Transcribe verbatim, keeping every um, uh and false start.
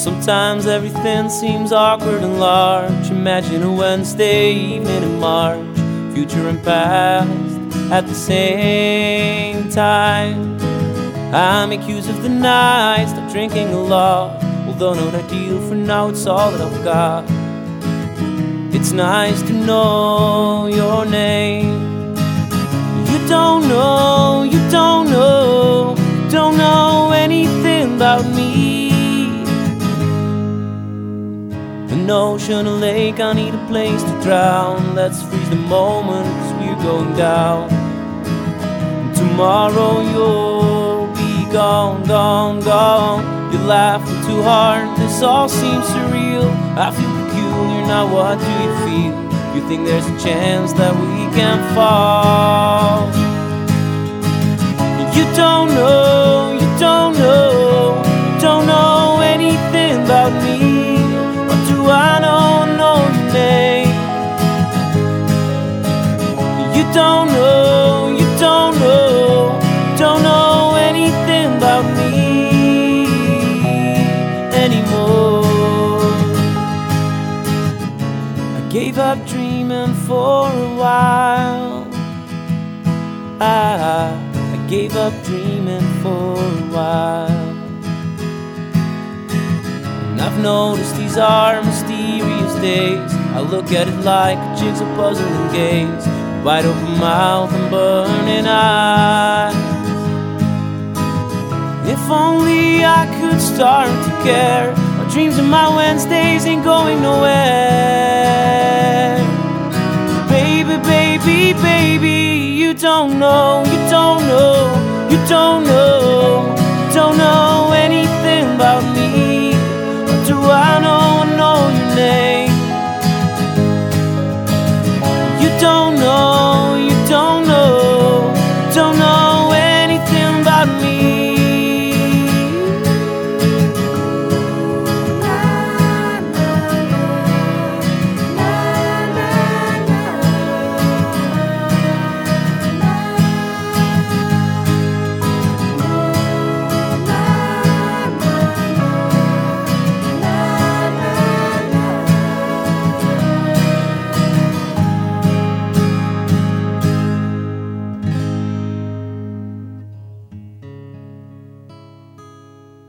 Sometimes everything seems awkward and large. Imagine a Wednesday evening in March, future and past at the same time. I make use of the night, stop drinking a lot. Although not ideal for now, it's all that I've got. It's nice to know your name. You don't know, you don't know, don't know anything about me. An ocean, a lake, I need a place to drown. Let's freeze the moment, cause we're going down. And tomorrow you'll be gone, gone, gone. You're laughing too hard, this all seems surreal. I feel peculiar, now what do you feel? You think there's a chance that we can fall? You don't know, you don't know, you don't know anything about me. What do I know, know your name? You don't know, you don't know, don't know anything about me anymore. I gave up dreaming for a while. I, I gave up dreaming for a while. And I've noticed these are mysterious days. I look at it like a jigsaw puzzle and gaze, wide open mouth and burning eyes. If only I could start to care. My dreams and my Wednesdays ain't going nowhere. Baby, baby, baby, you don't know, you don't know, you don't